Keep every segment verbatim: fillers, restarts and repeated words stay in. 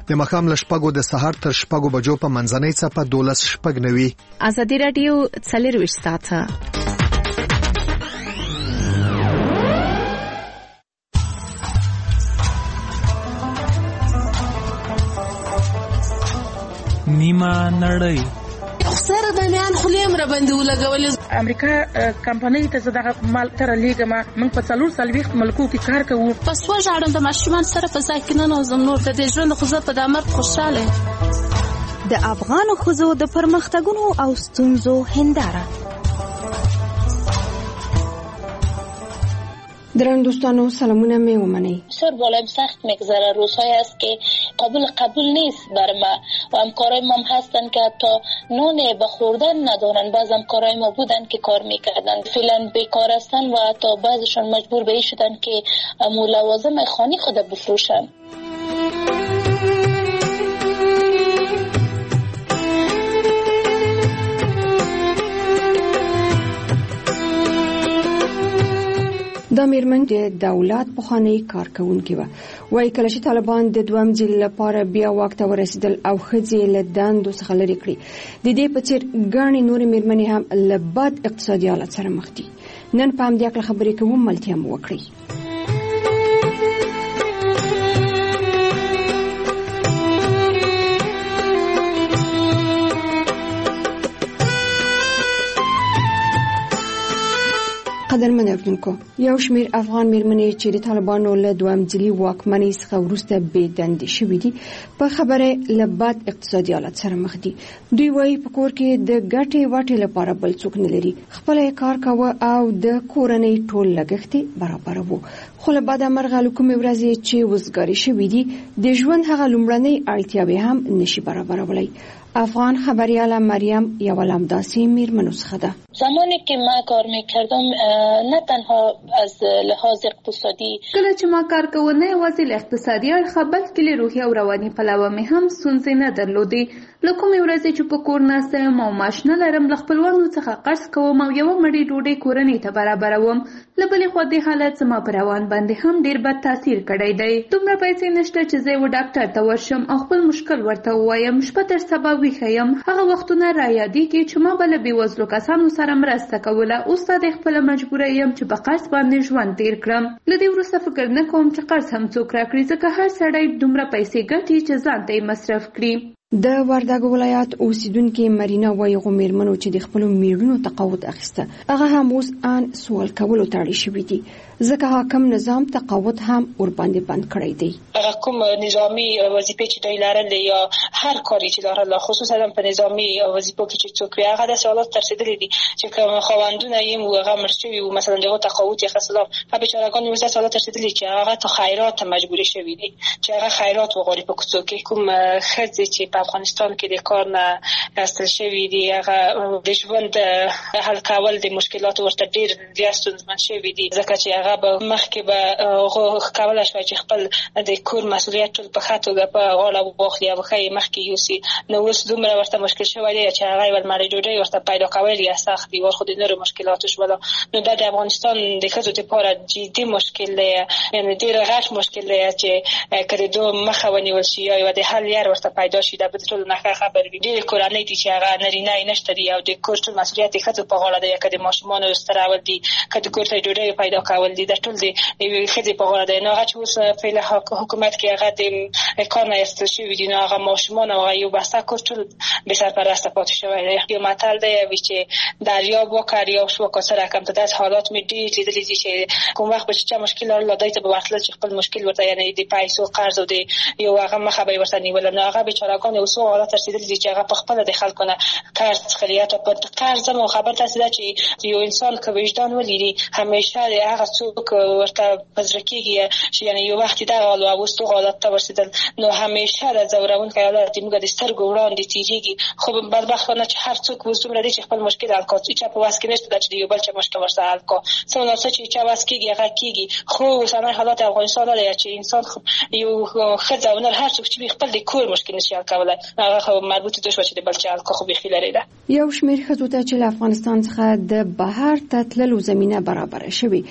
د ماښام له شپږو د سهار تر شپږو بجو په منځنۍ څپه دولس شپږ نوي. ازادي راډیو څلرویشت ساعته نیمه نړۍ سره د میان خلیم را باندې ولګولې. امریکا کمپنۍ ته زه دغه مال تر لېږم. موږ په څلور څلوېښت ملکو کې کار کوو. په سوه ژاړم د ماشومان سره په ځای کې ننوځم. نور د دې ژوند خو زه په دا مرګ خوشحاله یم. د افغانو ښځو د پرمختګونو او ستونزو هنداره. درنو دوستانو سلامونه می ومنی. بسیار بالایم سخت میگذره. روزهایی است که قابل قبول نیست بر ما و همکارای ما هم هستن که حتی نون به خوردن ندارن. بعض همکارای ما بودن که کار میکردن فعلا بیکار هستن و حتی بعضشون مجبور به این شدن که لوازم خانه خود بفروشن. دا میرمن د دولت پخوانی کارکونکې وه. وایي کله چې طالبان د دویم ځل لپاره بیا واک ته ورسېدل او ښځې له دندو څخه لرې کړي، د دې په څېر ګڼې نورې میرمنې هم له بد اقتصادي حالت سره مخ دي. نن په همدې هکله خبرې کوو، ملتیا مو وکړئ. قدرمن اوریدونکو، یو شمیر افغان میرمنې چې د طالبانو له دویم ځلي واکمنۍ څخه وروسته بې دندې شوې دي په خبره له بد اقتصادي حالت سره مخ دي. دوی وایي په کور کې د ګټې وټې لپاره بل څوک نه لري، خپله یې کار کاوه او د کورنۍ ټول لګښت یې برابروه. خو له بده مرغه له کومې ورځې چې وزګارې شوې دي د ژوند هغه لومړنۍ اړتیاوې هم نشي برابرولی. افغان خبریاله مریم یو لمداسي میرمنو څخه ده. زمانی که ما کار میکردم نه تنها از لحاظ اقتصادی، کله چې ما کار کوه نه یوازې له اقتصادي اړخه بلکې له روحي او رواني پلوه مې هم ستونزې نه درلودې. له کومې ورځې چې په کور ناسته یم او معاش نه لرم له خپلوانو څخه قرض کوم او یوه مړۍ ډوډۍ کورنۍ ته برابروم. له بلې خوا دې حالت زما په روان باندې هم ډېر بد تاثیر کړی دی. دومره پیسې نشته چې زه یوه ډاکټر ته ورشم او خپل مشکل ورته ووایم. شپه تر سبا ویښه یم. هغه وختونه را یادېږي چې ما به له بېوزلو کسانو سره مرسته کوله. اوس دا د خپله مجبوره یم چې په قرض باندې ژوند تېر کړم. له دې وروسته فکر نه کوم چې قرض هم څوک راکړي، ځکه هر سړی دومره پیسې ګټي چې ځان ته یې مصرف کړي. د وردګو ولایت اوسیدونکې مرینا وایي غو میرمنو چې د خپلو میړونو تقاعد اخیسته هغه هم اوس ان سوال کولو ته اړ شوي دي، ځکه حاکم نظام تقاعد هم ورباندې بند کړی دی. هغه کوم نظامی وظیفې چې دوی لرلې یا هر کاری چې لرله، خصوصا په نظامی وظیفو کې چې څوک وي هغه د سوالات تر رسېدلي دي چې کوم خواندونه یې مو هغه مړ شوي وو، مثلا دغه تقاعد یې خلاص هغه بیچارهګان یې وزه سوالات رسېدلي چې هغه ته خیرات مجبور شوي دي چې هغه خیرات وغواړي په کوڅو کې. کوم ښځې چې په افغانستان کې د کار نه استل شوي دي هغه د ژوند حل کول د مشکلاتو ورته ډېر زیات ستونزمن شوي دي، ځکه چې هغه به مخکې به هغه کولی شوی چې خپل د کور مسؤلیت ټول په ښه توګه په غاړه واخلي او ښه یې مخکې یوسي. نو اوس دومره ورته مشکل شوی دی چې هغه یوه مړۍ ډوډۍ ورته پیدا کول یې سخت دي، خو د نورو مشکلاتو شوله. نو دا د افغانستان د ښځو دپاره جدي مشکل دی، یعنې ډېر غټ مشکل دی چې که د دو مخه ونیول شي یا یوه د حل لار ورته پیدا شي دا به د ټولو نه ښه خبر وي. ډېرې کورنۍ دي چې هغه نرینه یې نشته دي او د کور ټول مسؤلیت د ښځو په غاړه دی، که د ماشومانو سترول دي، که د کور ته ډوډۍ پیدا کول دي، دا ټول د یوې ښځې په غاړه دی. نو هغه چې اوس فعلا حکومت کې هغه د کار نه ایستل شوي دي، نو هغه ماشومان او هغه یو بسته کور ټول بې سرپرسته پاتې شوی دی. یو متل دی وایي چې دریاب وکړ یو شو که سره کم ته داسې حالات مې ډېر لیدلي دي چې کوم وخت به چې چا مشکل لرل دوی ته به ورتلل چې خپل مشکل ورته یعنې د پیسو قرض او د یو هغه مخه به یې ورته نیوله. نو هغه بیچارهګان اوس هغه حالت ته رسېدلي دي چې هغه په خپله د خلکو نه قرض څښلي. حتی په قرض هم خبر داسې ده چې یو انسان که وجدان ولري همیشه د هغه څوک ورته په زړه کېږي چې یعنې یو وخت دغه حال و اوس دغه حالت ته ورسېدل، نو همیشه د ځورونکی حالت زموږ د سترګو وړاندې تېرېږي. خو بدبختانه چې هر څوک اوس دومره دی چې خپل مشکل حل کړي، هېچا په وس کې نشته ده چې د یو بل چا مشکل ورسره حل کړو. څه نه څه چې چا وس کېږي هغه کېږي. خو اوسنی حالات افغانستان دا دی چې انسان یو ښځه او نر هر څوک چې خپل د کور مشکل نشي حل کولی، هغه خو مربوط ده شوه چې د بل چا حل کړه خو بیخي لرې ده. یو شمیر ښځو ته چې له افغانستان څخه د بهر ته تللو زمینه برابره شوې، دوی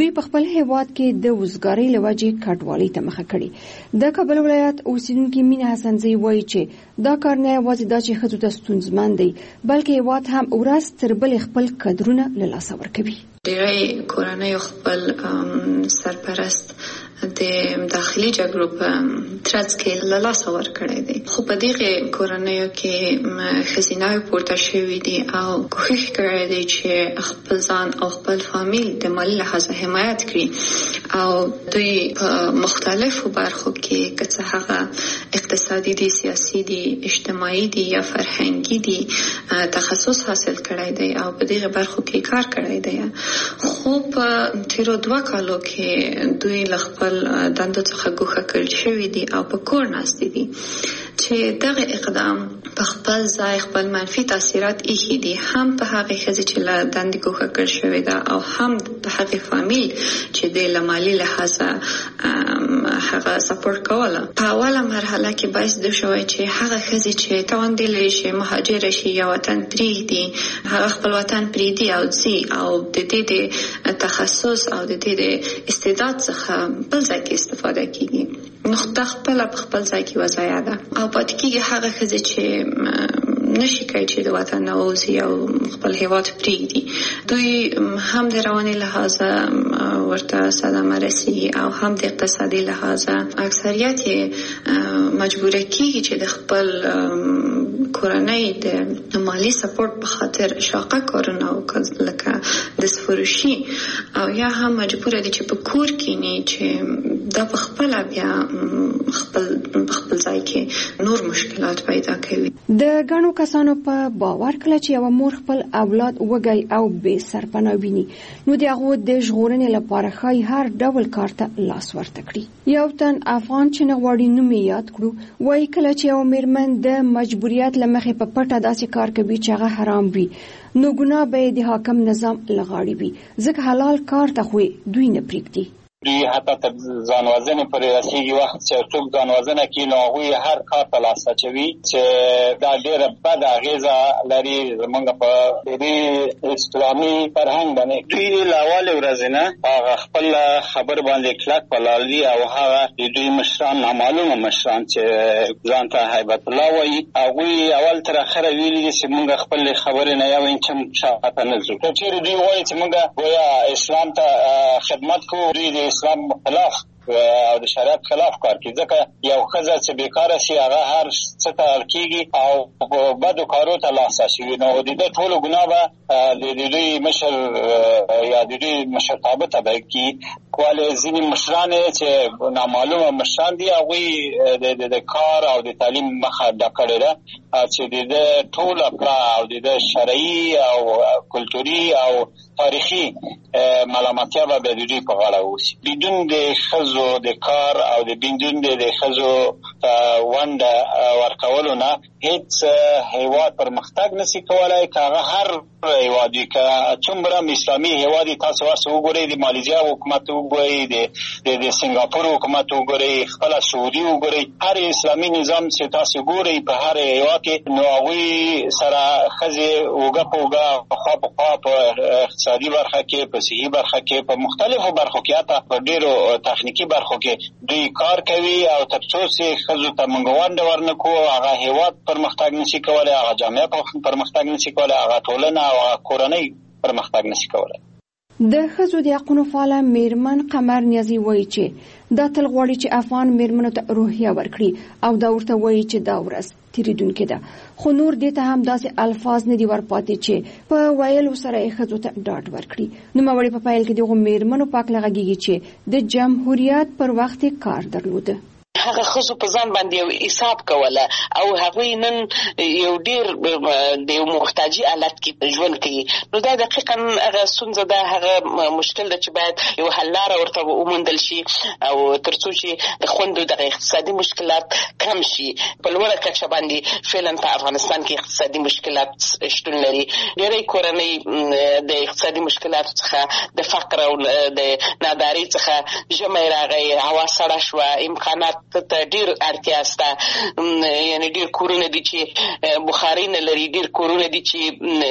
دوی په خپل هیواد کې د وزګارۍ لوجې کډوالۍ ته مخه کړي. د کابل ولایت اوسیدونکي مینه حسنزی وایي چې دا کار نه یوازې دا چې ښځو ته ستونزمن دی بلکې هیواد هم ورځ تر بلې خپل قدرونه له لاسه ورکوي. ډېری کورنۍ خپل سرپرست د داخلي جګړو په ترڅ کې له لاسه ورکړی دی، خو په دغه کورنیو کې ښځیناوې پورته شوي دي او کوښښ کړی دی چې خپل ځان او خپل فامیل د مالي لحاظه حمایت کړي او دوی په مختلفو برخو کې که څه هغه اقتصادي دي، سیاسي دي، اجتماعي دي یا فرهنګي دي تخصص حاصل کړی دی او په دغه برخو کې کار کړی دی. خو په تیرو دوه کالو کې دوی له خپل دندو څخه ګوښه کړل شوي دي او په کور ناست دي چې دغه اقدام په خپل ځای خپل منفي تاثیرات ایښي دي، هم په هغې ښځې چې له دندې ګوښه کړل شوې ده او هم په هغې فامیل چې د له مالي لحاظه هغه سپورټ کوله. په اوله مرحله کې باعث د شوی چې هغه ښځې چې توان لري چې مهاجره شي یا وطن پرېږدي، هغه خپل وطن پرېږدي او ځي او د دې د تخصص او د دې د استعداد څخه بل ځای کې استفاده کیږي. نو خپله په خپل ځای کې وضعیت ده او پاتې کېږي هغه ښځې چې نشي کوي چې د وطن نه ووځي او خپل هیواد پرېږدي. دوی هم د رواني لحاظه ورته صدمه رسي او هم د اقتصادي لحاظه اکثریت یې مجبوره کېږي چې د خپل کورنۍ د مالی سپورټ په خاطر شاقه کارونه وکړي لکه د فروشي او یا هم مجبوره دي چې په کور کېني چې دا په خپل بیا خپل خپل ځای کې نور مشکلات پیدا کوي. د غنو کسانو په باور کله چې یو مور خپل اولاد وګي او به سرپناه ویني نو د هغه د ژغورنې لپاره خای هر ډول کار ته لاس ورته کړی. یو تن افغان چې نغواړي نوم یاد کړو وایي کله چې یو میرمن د مجبوریت لمخې په پټه داسې کار کوي چې هغه حرام وي نو ګناه به د حاکم نظام لغاړي وي، ځکه حلال کار ته خو دوی نه پریږدي. دوی حتی تر ځان وژنې پورې رسېږي. وخت چې څوک ځان وژنه کوي نو هغوی هر کار ته لاس اچوي چې دا ډېره بده اغېزه لري زموږ په دې اسلامي فرهنګ باندې. دوی له اولې ورځې نه هغه خپل خبر باندې کلک ولاړ دي او هغه د دوی مشران نامعلومه مشران چې ځان ته هیبت الله وایي هغوی اول تر اخره ویلي دي چې موږ خپل خبرې نه یو انچ هم شاته نه ځو. که چېرې دوی وایي چې موږ گویا اسلام ته خدمت کوو، دوی د اسلام خلاف او د شریعت خلاف کار کوي، ځکه یو ښځه چې بیکاره شي هغه هر څه ته اړ کېږي او بدو کارو ته لاس اچوي. نو د دې ټولو ګناه به د دوی مشر یا د دوی مشرتابه ته به کي. ولې ځینې مشران چې نامعلومه مشران دي هغوی د کار او د تعلیم مخه ډک کړې ده چې د دې ټوله کړه او د دې شرعي او کلتوري او تاریخي ملامتیا به د دوی په غاړه اوسي. بدون د ښځو د کار او د بدون د ښځو ونډه ورکولو نه هیڅ هیواد پرمختګ نشي کولای. که هغه هر هیواد وي، که څومره اسلامي هیواد وي، تاسو ورسه وګورئ، د مالیزیا حکومت وګورئ، د سنګاپور حکومت وګورئ، خپله سعودي وګورئ، هر اسلامي نظام چې تاسو ګورئ په هر هیواد کې نو هغوی سره ښځې اوږه په اوږه خوا په خوا په اقتصادي برخه کې، په صحي برخه کې، په مختلفو برخو کې، حتی په ډېرو تخنیکي برخو کې دوی کار کوي او تر څو چې ښځو ته موږ ونډه ورنکړو هغه هیواد پرمختګ نشي کولی، هغه جامعه پرمختګ نشي کولی، هغه ټولنه او هغه کورنۍ پرمختګ نشي کولی. د ښځو د حقونو فعاله میرمن قمر نیازي وایي چې دا تل غواړي چې افغان میرمنو ته روحیه ورکړي او دا ورته وایي چې دا ورځ تیریدونکې ده، خو نور دې ته هم داسې الفاظ نه دي ورپاتې چې په ویلو سره یې ښځو ته ډاډ ورکړي. نوموړې په پیل کې دغو میرمنو په هکله غږېږي چې د جمهوریت پر وخت یې کار درلوده. هغه ښځو په ځان باندې یو حساب کوله او هغوی نن یو ډېر د یو محتاجي حالت کې ژوند کوي. نو دا دقیقا هغه ستونزه ده، هغه مشکل ده چې باید یو حل لاره ورته وموندل شي او تر څو چې د خویندو دغه اقتصادي مشکلات کم شي. په لوړه کچه باندې فعلا په افغانستان کې اقتصادي مشکلات شتون لري. ډېری کورنۍ د اقتصادي مشکلاتو څخه د فقر او د نادارۍ څخه ژمی راغی، هوا سړه شوه، امکانات ته ډیر اړتیا شته. یعنی ډیر کورونه دي چې بخاري نه لري، ډیر کورونه دي چې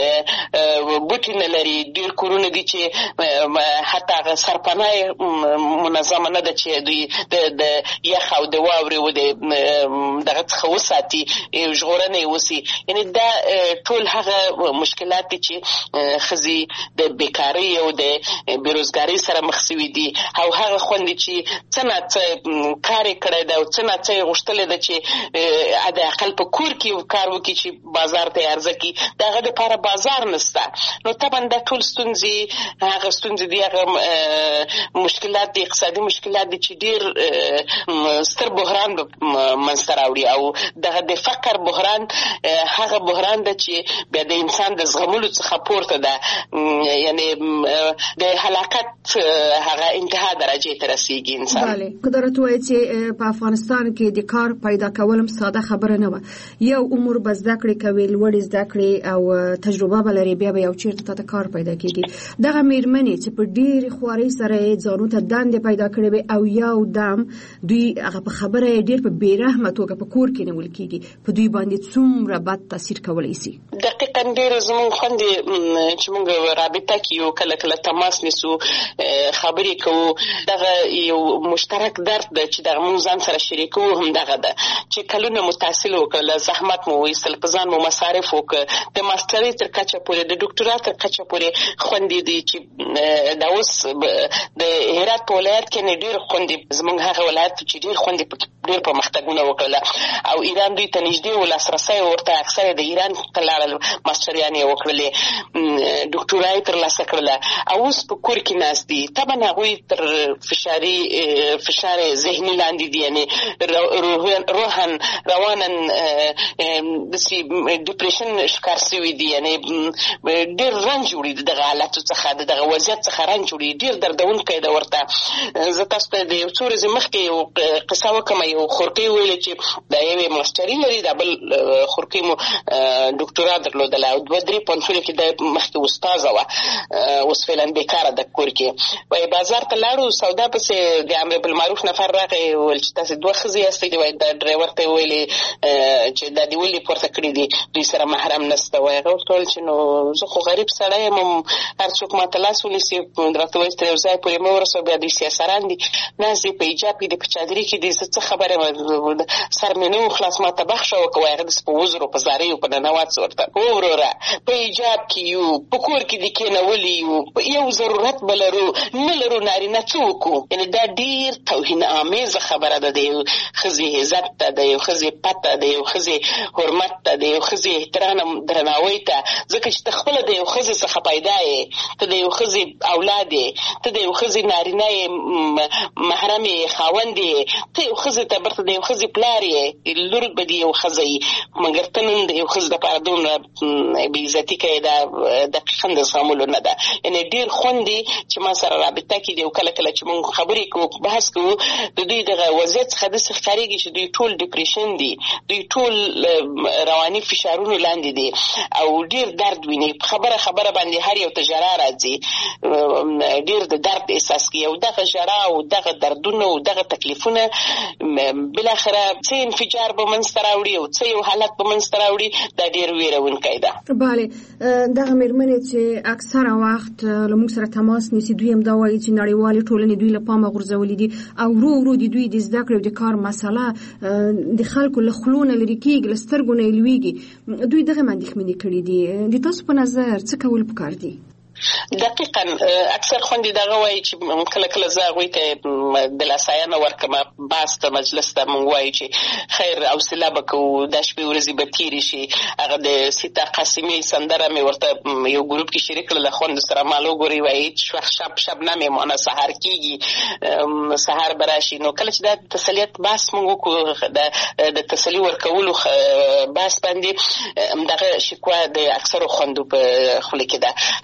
بوټي نه لري، ډیر کورونه دي چې حتی هغه سرپناه منظمه نه ده چې دوی د یخ او د واورې و د دغه څخه وساتي، ژغورنه یې وسي. یعنی دا ټول هغه مشکلات دي چې ښځې د بیکارۍ او د بېروزګارۍ سره مخ شوي دي، او هغه خوندې چې څه نه څه کار یې کړی ده او څه نه څه یې غوښتلی ده چې د اقل په کور کې کار وکړي چې بازار ته یې عرضه کړي، د هغه دپاره بازار نشته. نو طبعا دا ټول ستونزې هغه ستونزې دي، هغه مشکلات دي، اقتصادي مشکلات دي چې ډېر ستر بحران به منځته راوړي. او دغه د فقر بحران هغه بحران ده چې بیا د انسان د زغملو څخه پورته ده، یعنی د هلاکت هغه انتها درجې ته رسیږي انسان. بله، قدرت وایي چې په افغانستان کې د کار پیدا کول ساده خبره نه وه. یو عمر به زده کړې کوي، لوړې زده کړې او تجربه به لري، بیا به یو چېرته ته کار پیدا کېږي. دغه مېرمنې چې په ډېرې خوارۍ سره یې ځانو ته دندې پیدا کړې وي او یو دم دوی هغه په خبره یې ډېر په بېرحمه توګه په کور کې نیول کېږي، په دوی باندې څومره بد تاثیر کولی شي؟ دقیقا ډېر زموږ خوندې چې موږ رابطه کې یو کله کله تماس نیسو، خبرې کوو، دغه یو مشترک درد ده چې دغه موږ ځان سره شریکوو هم دغه ده چې کلونه مو تحصیل وکړل، زحمت مو وایستل، په ځان مو مصارف وکړه، د ماسټرۍ تر کچه پورې، د ډاکټرا تر کچه پورې خوندې دي چې دا اوس د هرات په ولایت کې نه ډېر خوندې، زموږ هغه ولایت چې ډېر خوندې ډېر پرمختګونه وکړله او ایران دوی ته نږدې و، لاسرسی ورته اکثره د ایران ته لاړل، ماسټریانې یې وکړلې، ډاکټورا یې ترلاسه کړله او اوس په کور کې ناست دي. طبعا هغوی تر فشاري فشار ذهني لاندې دي، یعنې روحن روانن داسې ډیپریشن ښکار شوي دي، یعنې ډېر رنج وړي د دغه حالاتو څخه، د دغه وضعیت څخه رنج وړي، ډېر دردونکی ده ورته. زه تاسو ته د یو څو ورځې مخکې یو قصه وکړم، یو خورکۍ ویلې چې دا یوې ماسټري لري، دا بل خورکۍ مو ډاکټورا درلودله او دوه درې پوهنتونو کې د مخکې استاذه وه، اوس فعلا بیکاره ده کور کې. وایي بازار ته لاړو، سودا پسې د امر بالمعروف نفر راغی، ویل چې تاسې دوه ښځې یاستئ، وایي دا ډرایور ته یې ویلې چې دا دې ولې پورته کړي دي، دوی سره محرم نشته. وایي هغه ورته ویل چې نو زه خو غریب سړی یم، هر څوک ماته لاس ونیسي، راته وایي تر یو ځای پورې مه ورسوه، بیا دوی سیاسران دي، ناست دي په حجاب کې دي، په چادري کې دي، زه څه خبره یم، سر مې نه و خلاص، ماته بخښه وکړه. وایي هغه داسې په وزرو په زاریو په ننوات ورته هو وروره، په حجاب کې یو، په کور کې دې کېنولي یو، یو ضرورت به لرو نه لرو، نارینه څه وکړو؟ یعنې دا ډېر توهین آمیزه خبره ده، د یو ښځې عزت ته، د یو ښځې پته، د یو ښځې حرمت ته، د یو ښځې احترام درناوی ته، ځکه چې ته خپله د یو ښځې څخه پیدا یې، ته د یو ښځې اولاد یې، ته د یو ښځې نارینه یې، محرم یې، خاوند یې، ته یو ښځې ته برته د یو ښځې پلار یې، لور به د یو ښځه یي، مګر ته نن د یو ښځې دپاره دومره بې عزتي کوې، دا دقیقا د زغملو نه ده. یعنې ډېر خوند دی چې ما سره رابطه کې دي او کله کله چې موږ خبرې کوو، بحث کوو، د دوی دغه وضعیت څخه داسې ښکارېږي چې دوی ټول ډیپریشن دي، دوی ټول رواني فشارونو لاندې دي او ډېر درد ویني، خبره خبره باندې هر یو ته ژړا راځي، ډېر د درد احساس کوي او دغه ژړا او دغه دردونه او دغه تکلیفونه بالاخره څه انفجار به منځته راوړي او څه یو حالت به منځته راوړي، دا ډېر ویرونکی ده. بله، دغه مېرمنې چې اکثره وخت له موږ سره تماس نیسي، دوی هم دا وایي چې نړیوالې ټولنې دوی له پامه غورځولي دي او ورو ورو د دوی د زده کړې او د کار مسله د خلکو له خولو نه لرې کېږي، له سترګو نه یې لوېږي. دوی دغه اندېښمنې کړي دي. د تاسو په نظر څه کول پکار دي؟ دقیقا اکثر خوندې دغه وایي چې کله کله زه هغوی ته دلاساینه ورکړم، بحث ته مجلس ته موږ وایو چې خیر حوصله به کوو، دا شپې ورځې به تېرې شي. هغه د سیتا قاسمي سندره مې ورته یو ګروپ کې شریک کړله، خوندو سره مال وګورئ، وایي شب شبنم یې مانه سهار کېږي، سهار به راشي. نو کله چې دا تسلیت بحث موږ وکړو، د تسلي ورکولو بحث باندې دغه شکوه د اکثرو خوندو په خوله کې ده. هغوی وایي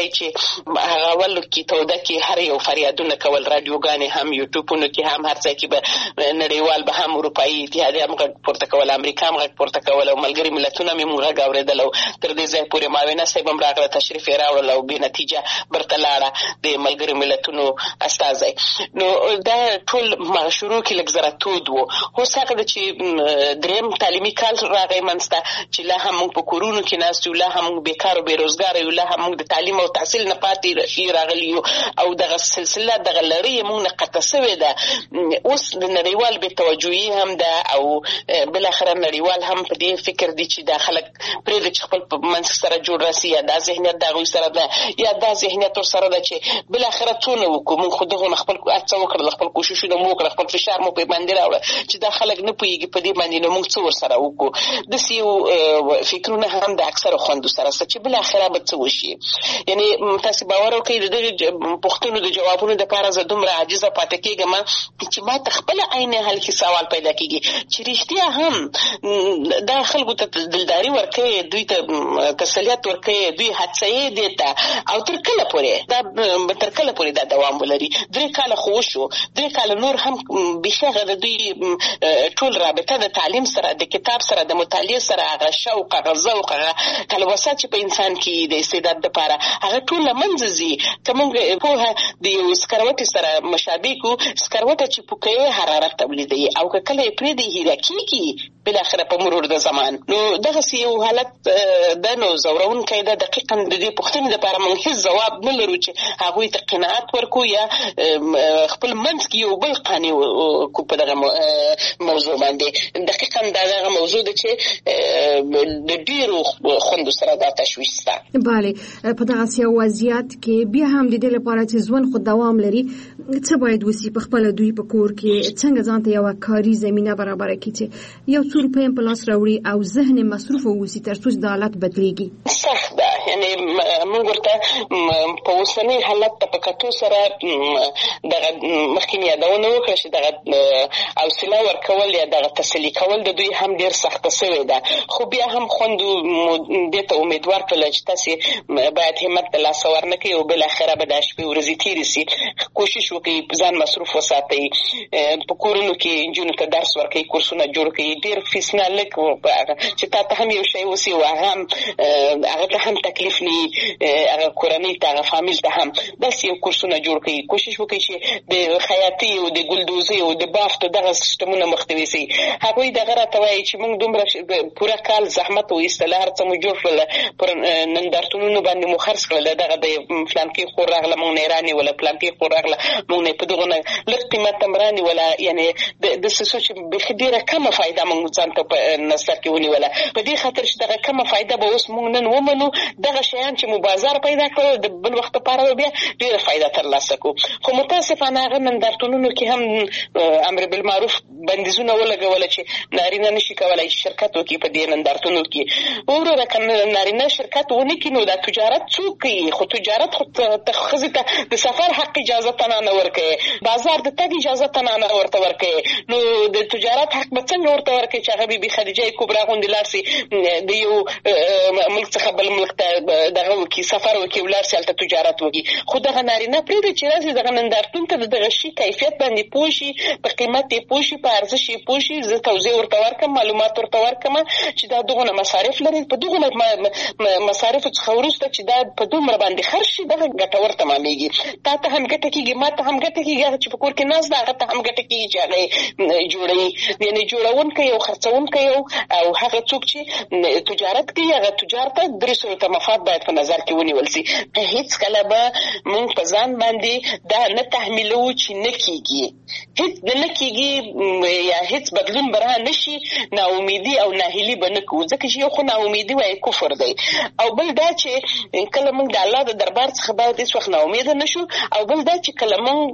وایي چې هغه اول کې توده کې هر یو فریادونه کول، رادیوګانې هم یوټیوبونو کې هم هر ځای کې به نړیوال به هم اروپایي اتحادیه هم غږ پورته کول، امریکا هم غږ پورته کول او ملګري ملتونه هم موږ غږ اورېدل او تر دې ځای پورې معاونه صاحب هم راغله، تشریف یې راوړل او بې نتیجه برته لاړه د ملګري ملتونو استازی. نو دا ټول شروع کې لږ زره تود و. اوس هغه ده چې دریم تعلیمي کال راغی منځته چې لا هم موږ په کورونو کې ناست یو، لا هم موږ بیکار او بېروزګاره یو، لا هم موږ د تعلیم او تحصیل نه پاتې راغلي یو او دغه سلسله دغه لړۍ یې موږ نه قطع سوې ده. اوس د نړیوال بې توجهي هم ده او بالاخره نړیوال هم په دې فکر دي چې دا خلک پرېږده چې خپل په منځ سره جوړ راسي، یا دا ذهنیت د هغوی سره ده یا دا ذهنیت ورسره ده چې بالاخره څونه وکړو. موږ خو دغو نه خپل هڅه وکړله، خپل کوششونه مو وکړه، خپل فشار مو پرې باندې راوړه چې دا خلک نه پوهېږي په دې باندې، نو موږ څه ورسره وکړو. داسې یو فکرونه هم د اکثرو خویندو سره شته چې بالاخره به څه وشي. یعنې تاسې باور وکړئ د دغې پوښتنو د جوابونو دپاره زه دومره عاجزه پاتې کېږم چې ما ته خپله عین حال کې سوال پیدا کېږي چې رښتیا هم دا خلکو ته دلداري ورکوي، دوی ته تسلیت ورکوي، دوی هڅوي دې ته، او تر کله پورې دا تر کله پورې دا دوام ولري؟ درې کاله خو وشو، درې کاله نور هم بیخي هغه د دوی ټول رابطه د تعلیم سره، د کتاب سره، د مطالعې سره، هغه شوق، هغه ذوق، هغه تلوسه چې په انسان کې د استعداد دپاره هغه ټول له منځه ځي. که موږ پوهه د یو سکروټې سره مشابه کړو، سکروټه چې پوکوي حرارت تولیدوي او که کله یې پرېږدي هیره کېږي بالاخره په مرور د زمان. نو دغسې یو حالت ده. نو ځورونکی ده. دقیقا د دې پوښتنې دپاره موږ هېڅ ځواب نه لرو چې هغوی ته قناعت ورکړو یا خپل منځ کې یو بل قانع کړو په دغه موضوع باندې. دقیقا دا دغه موضوع ده چې د ډېرو خویندو سره دا تشویش شته. بله، په دغسې یو وضعیت کې بیا هم د دې لپاره چې ژوند خو دوام لري، څه باید وسي؟ په خپله دوی په کور کې څنګه ځان ته یوه کاري زمینه برابره کړي چې یو څو روپۍ هم په لاس راوړي او ذهن مصروفه واوسي تر څو چې د حالت بدلېږي؟ سخت ده. یعنې موږ ورته په اوسني حالت ته په کتو سره دغه مخکې مې یادونه وکړه چې دغه حوصله ورکول یا دغه تسلي کول د دوی هم ډېر سخته سوې ده. خو بیا هم خویندو دې ته امیدوار کړله چې تاسې باید همت د لاسه ورنکړئ او بالاخره به دا شپې ورځې تېرې سي. کوشش وکړئ ځان مصروف وساتئ، په کورونو کې نجونو ته درس ورکړئ، کورسونه جوړ کړئ، ډېر فیس نه لږ چې تا ته هم یو شی وسي او هغه هم هغه ته هم تکلیف نه وي، هغه کورنۍ ته، هغه فامیل ته هم داسې یو کورسونه جوړ کړئ. کوشش وکړئ چې د خیاطۍ او د ګلدوزۍ او د بافتو دغه سیسټمونه مخته ویسئ. هغوی دغه راته وایي چې موږ دومره پوره کال زحمت وایستله، هر څه مو جوړ کړل، پر نندارتونونو باندې مو خرڅ کړل، دغه د فلانکي خور راغله موږ نه یې رانیوله، فلانکي خور راغله موږ نه یې په دغو نه لږ قیمت هم رانیوله. یعنې د څه چې بیخي ډېره کمه فایده موږ ځان ته په نظر کې ونیوله، په دې خاطر چې دغه کمه فایده به اوس موږ نن ومنو، دغه شیان چې مو بازار پیدا کړل د بل وخت لپاره به بیا ډېره فایده ترلاسه کړو. خو متاسفانه هغه نندارتونونو کې هم امر بالمعروف بندیزونه ولګوله چې نارینه نشي کولی چې شرکت وکړي په دې نندارتونو کې. وروره که نارینه شرکت ونه کړي نو دا تجارت څوک کوي؟ خو تجارت خو ښځې ته د سفر حق اجازه ته نه ورکوي، بازار د تګ اجازه ته نه ورته ورکوي. نو د تجارت حق به څنګه ورته ورکوي چې هغه بي بي خدیجه کبرا غوندې لاړ سي د یو ملک څخه بل ملک ته دغه وکړي، سفر وکړي، ولاړ سي هلته تجارت وکړي. خو دغه نارینه پرېږدي چې راسي دغه نندارتون ته د دغه شي کیفیت باندې پوه شي، په قیمت یې پوه شي، په ارزښت یې پوه شي، زه توضیح ورته ورکړم، معلومات ورته ورکړم چې دا دغونه مصارف لري، په دغونه مصارفو څخه وروسته چې دا په دومره باندې خرج شي دغه ګټور تمامېږي. تا ته هم ګټه کېږي، ما ته هم ګټه کېږي، هغه چې په کور کې ناست ده هغه ته هم ګټه کېږي چې هغه یې جوړوي. یعنې جوړونکی او خرڅونکی او هغه څوک چې تجارت کوي هغه تجار ته درې صورته مفاد باید په نظر کې ونیول سي. هېڅ کله به موږ په ځان باندې دا نه تحمیلوو چې نه کېږي، هېڅ نه کېږي یا هېڅ بدلون به را نه شي، ناامیدي او ناهیلي به نه کوو، ځکه چې یو خو ناامیدي وایي کفر دی، او بل دا چې کله موږ د الله د دربار څخه باید هېڅ وخت ناامیده نه شو، او بل دا چې کله موږ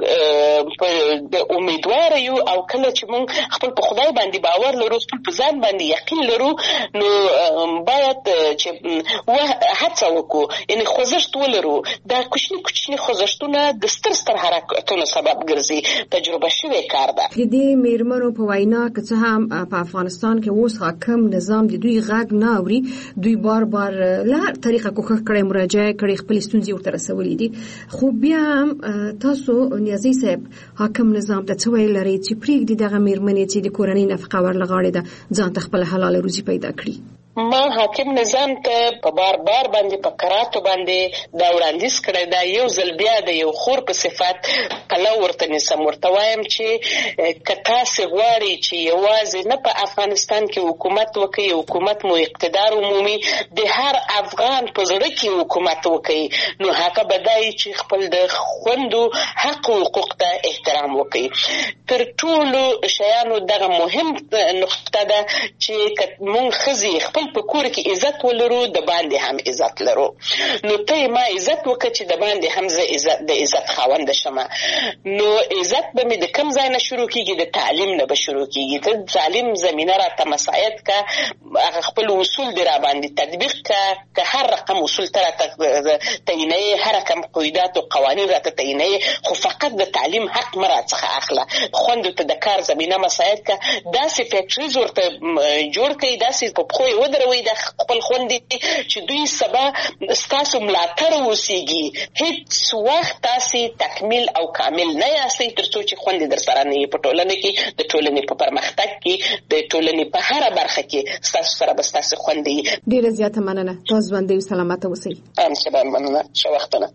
د امیدواره یو او کله چې موږ خپل په خدای باندې باور لرو، خپل په ځان باندې یقین لرو، نو باید چې هڅه وکړو یعنې خوځښت ولرو. دا کوچني کوچني خوځښتونه د ستر ستر حرکتونو سبب ګرځي. تجربه شوی کار ده. د دې میرمنو په وینا که څه هم په افغانستان کې اوس حاکم نظام د دوی غږ نه اوري، دوی بار بار له هر طریقه کوښښ کړی، مراجعه کړې، خپل ستونزې ورته رسولې دي، خو بیا هم تاسو نیازي صاحب حاکم نظام ته څه ویل لرئ چې پرېږدي دغه میرمنې چې د کورنۍ نفقه ورلغاړې ده ځان ته خپله حلاله روزي پیدا کړي؟ ما حاکم نظام ته په بار بار باندې په کراتو باندې دا وړاندیز کړی دا یو ځل بیا د یو خور په صفت پلو ورته نیسم. ورته وایم چې که تاسې غواړئ چې یوازې نه په افغانستان کې حکومت وکړي، حکومت مو اقتدار عمومي د هر افغان په زړه کې حکومت وکړي، نو هغه به دا وي چې خپل د خوندو حق او حقوق ته احترام وکړي. تر ټولو شیانو دغه مهم نقطه ده چې که موږ ښځې خپل په کور کې عزت ولرو، د باندې هم عزت لرو. نو ته ما عزت وکړه چې د باندې هم زه عزت د عزت خاونده شمه. نو عزت به مې د کم ځای نه شروع کېږي؟ د تعلیم نه به شروع کېږي. ته تعلیم زمینه راته مساعد که، هغه خپل اصول دې را باندې تطبیق که، که هر رقم اصول ته راته تعینوي، هر رقم قیودات او قوانین راته تعینوي، خو فقط د تعلیم حق مه راڅخه اخله. خوندو ته د کار زمینه مساعد که، داسې فیکټریز ورته جوړ کړئ، داسې په پښو یې ودروئ د خپل خوندې چې دوی سبا ستاسو ملاتړ اوسېږي. هیڅ وخت تاسې تکمیل او کامل نه یاستئ تر څو چې خوندې در سره نه وي. په ټولنه کې، د ټولنې په پرمختګ کې، د ټولنې په هره برخه کې ستاسو سره به ستاسو خوندې وي. ډېره زیاته مننه. تاسو ژوندۍ او سلامته اوسئ. همشه مننه. ښه وختونه.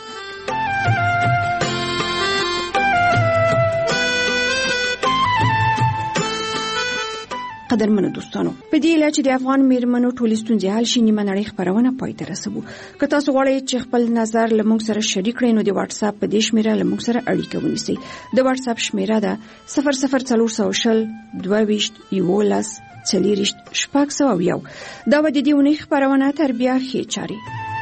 قدرمنو دوستانو، په دې اله چې د افغان میرمنو ټولې ستونزې حل شي، نیمه نړۍ خپرونه پای ته رسوو. که تاسو غواړئ چې خپل نظر له موږ سره شریک کړئ، نو د واتس اپ په دې شمیره له موږ سره اړیکه ونیسئ. د واتس اپ شمیره ده صفر صفر څلور سوه شل دوه ویشت یولس څلېرویشت شپږ سوه یو. دا به د دې اونۍ خپرونه تر بیا ښې چارې.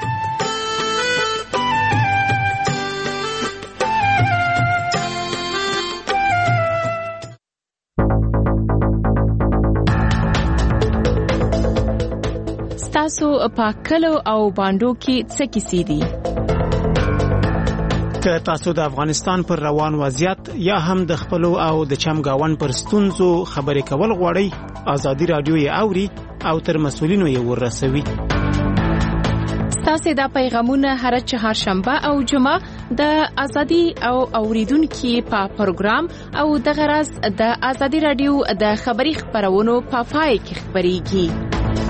تاسو په کلو او باندو کې څه کیسې دي؟ که تاسو د افغانستان پر روان وضعیت یا هم د خپلو او د چمګاون پر ستونزو خبرې کول غواړئ، ازادي رادیو یې اوري او تر مسؤلینو یې ورسوي. تاسو دا پیغامونه هر چهارشنبه او جمعه د ازادي او اوریدونکو په پروګرام او د غرض د ازادي رادیو د خبري خبرونو په پای کې خبريږي.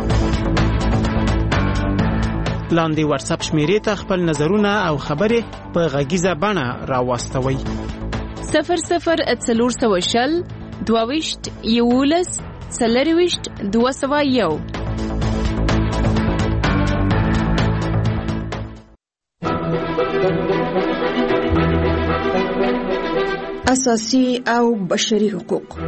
لاندې واتس اپ شمیرې ته خپل نظرونه او خبرې په غږیزه بڼه راوستوي. صفر صفر څلور سوه شل دوه ویشت یولس څلېرویشت دوه سوه یو. اساسي او بشري حقوق.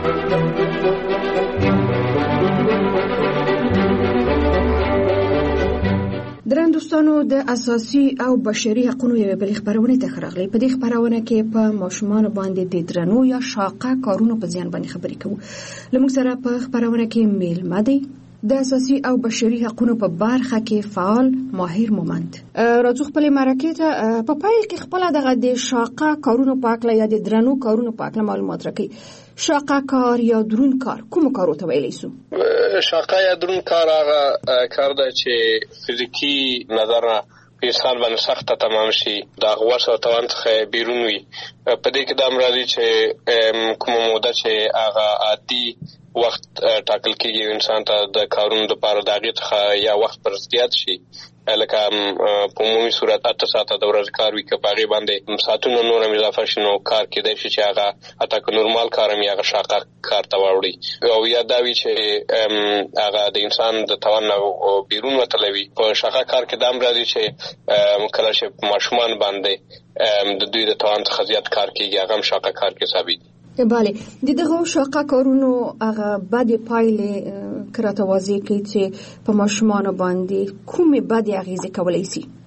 درن دوستانو، د اساسي او بشري حقوقو یو بل خبرونه ته خراغلي. په دې خبرونه کې په ماشومان باندې د درنو یا شاقه کارونو په ځان باندې خبرې کوو. لمونږ سره په خبرونه کې میل مدي د اساسي او بشري حقوقو په برخه کې فعال ماهر مومند. راځو خپل مرکه ته په پای کې خپل دغه د شاقه کارونو په اړه یا د درنو کارونو په اړه معلومات راکړي. شاقه کار یا درون کار کوم کارو ته ویلی سو؟ شاقه یا درون کار هغه کار دی چې فزیکی نظر په انسان باندې سخته تمام شي، دا غوښ او توان څخه بیرون وي. په دې کې د امراضي چې کوم موده چې هغه عادي وخت ټاکل کېږي انسان ته د کارونو لپاره دغه څخه یا وخت پر زیات شي، لکه په عمومي صورت اته ساعته د ورځې کار وي، که په هغې باندې ساعتونه نور هم اضافه شي نو کار کېدای شي چې هغه حتی که نورمال کار هم هغه شاقه کار ته واوړي. او یا دا وي چې هغه د انسان د توان نه بیرون وتلی وي. په شاقه کار کې دا هم راځي چې کله چې په ماشومان باندې د دوی د توان څخه زیات کار کېږي، هغه هم شاقه کار کې ثابت دي. بله، د دغه شاقه کارونو هغه بدې پایلې کراته واضح کوي چې په ماشومان باندې کومې بدې اغیزې کولی شي.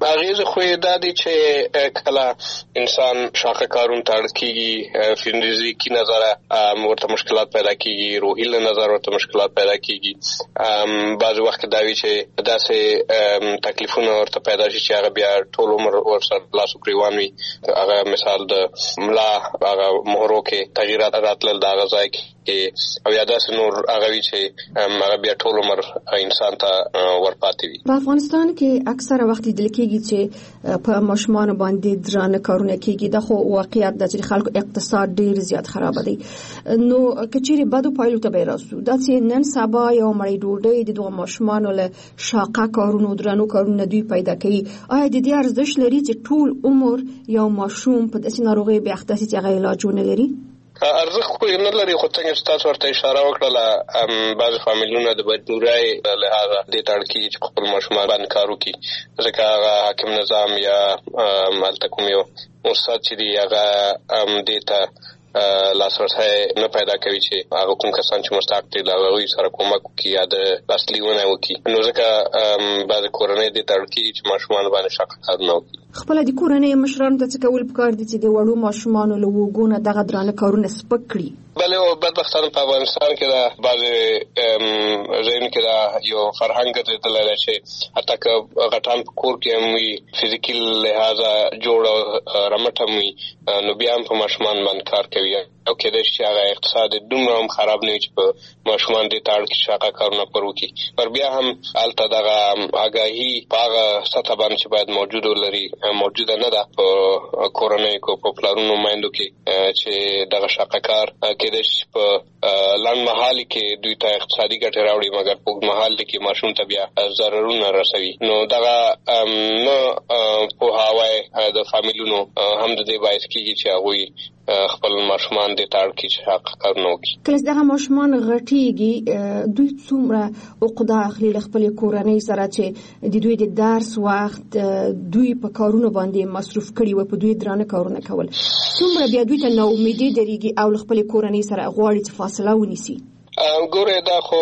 اغیز خو دا دي چې کله انسان شاقه کارون تړ کیږي فزیکی نظر ورته مشکلات پیدا کیږي، روحي له نظر ورته مشکلات پیدا کیږي. بعض وخت دا وی چې داسې تکلیفونه ورته پیدا شي چې هغه بیا ټول عمر ورسره لاس پریوان وي. هغه مثال د ملا هغه مهرو کې تغیرات راتلل دا غځای کې او یا داسې نور هغه وی چې هغه بیا ټول عمر انسان ته ورپاتې وي. په افغانستان کې اکثره وخت د لکېږي چې په ماشومان باندې درانه کارونه کیږي. دا خو واقعیت د چې خلکو اقتصاد ډیر زیات خراب دی. نو کچېری بدو پایلو ته به راسو دا چې نن سبا یو مړی ډوډۍ د دوه ماشومان له شاقه کارونو درانو کارونه دوی پیدا کوي. آیا د دې ارزښت لري چې ټول عمر یو ماشوم په داسې ناروغي به اخته شي چې هغه علاج ونه لري؟ ارزښت خو نه لري. خو څنګه چې تاسو ورته اشاره وکړه بعض فامیلونه د مجبورۍ له هغه دې ته اړ کېږي چې خپل ماشومان باندې کار وکړي، ځکه هغه حاکم نظام یا هلته کوم یو استاد چې دی هغه دې ته لاسرسی نه پیدا کوي چې هغه کوم کسان چې مستحق دي له هغوی سره کومک وکړي یا د لاسلیونه وکړي. نو ځکه بعضې کورنۍ دې ته اړ کېږي چې ماشومان باندې شاقه کارونه وکړي. خپله د کورنۍ مشرانو ته څه کول پکار دي چې د وړو ماشومانو له اوږو نه دغه درانه کارونه سپک کړي؟ بله او بدبختانه په افغانستان کې دا بعضې ځایونو کې دا یو فرهنګ ګرځېدلی دی چې حتی که غټان په کور کې هم وي، فزیکي لحاظه جوړ او رمټ هم وي، نو بیا هم په ماشومان باندې کار کوي او کېدای شي چې هغه اقتصاد دومره هم خراب نه وي چې په ماشومان دې ته اړ کړي شاقه کارونه پر وکړي. پر بیا هم هلته دغه آګاهي په هغه سطحه باندې چې باید موجود ولري موجوده نه ده په کورنیو کې په پلارونو میندو کې چې دغه شاقه کار کېدای شي په لنډ مهال کې دوی ته اقتصادي ګټې راوړي، مګر په اوږد مهال کې ماشوم ته بیا ضررونه رسوي. نو دغه نه پوهاوی د فامیلونو هم د دې باعث کېږي چې هغوی خپل ماشومان دې ته اړ کړي چې شاقه کارونه وکړي. کله چې دغه ماشومان غټېږي دوی څومره عقده اخلي له خپلې کورنۍ سره چې د دوی د درس وخت دوی په کارونو باندې مصروف کړي وي، په دوی درانه کارونه کول، څومره بیا دوی ته ناامیدي درېږي او له خپلې کورنۍ سره غواړي چې فاصله ونیسي؟ ګوره دا خو